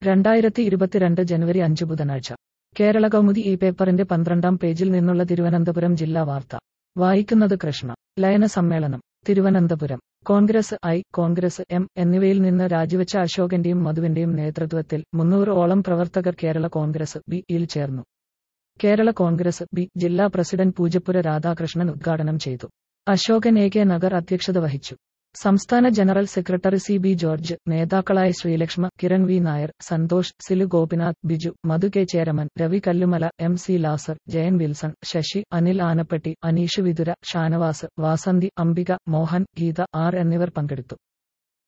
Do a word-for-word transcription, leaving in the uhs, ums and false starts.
രണ്ടായിരത്തി ഇരുപത്തിരണ്ട് ജനുവരി അഞ്ച് ബുധനാഴ്ച കേരള കൗമുദി ഈ പേപ്പറിന്റെ പന്ത്രണ്ടാം പേജിൽ നിന്നുള്ള തിരുവനന്തപുരം ജില്ലാ വാർത്ത വായിക്കുന്നത് കൃഷ്ണ. ലയന സമ്മേളനം Thiruvananthapuram. Congress I, Congress M എന്നിവയിൽ നിന്ന് രാജിവെച്ച അശോകന്റെയും മധുവിന്റെയും നേതൃത്വത്തിൽ മുന്നൂറ് ഓളം പ്രവർത്തകർ കേരള കോൺഗ്രസ് ബി യിൽ ചേർന്നു. കേരള കോൺഗ്രസ് ബി ജില്ലാ പ്രസിഡന്റ് പൂജപ്പുര രാധാകൃഷ്ണൻ ഉദ്ഘാടനം ചെയ്തു. അശോകൻ എ കെ നഗർ അധ്യക്ഷത വഹിച്ചു. സംസ്ഥാന general secretary C B George, നേതാക്കളായ Sreelakshma, Kiran V Nair, Santhosh, Silu Gopinath, Biju, Madhu K Cheraman, Ravi Kallumala, M C Lazar, Jayan Wilson, Sasi, Anil Anappatti, Aneesh Vithura, Shanavas, Vasanthi, Ambika, Mohan, Geetha R എന്നിവർ പങ്കെടുത്തു.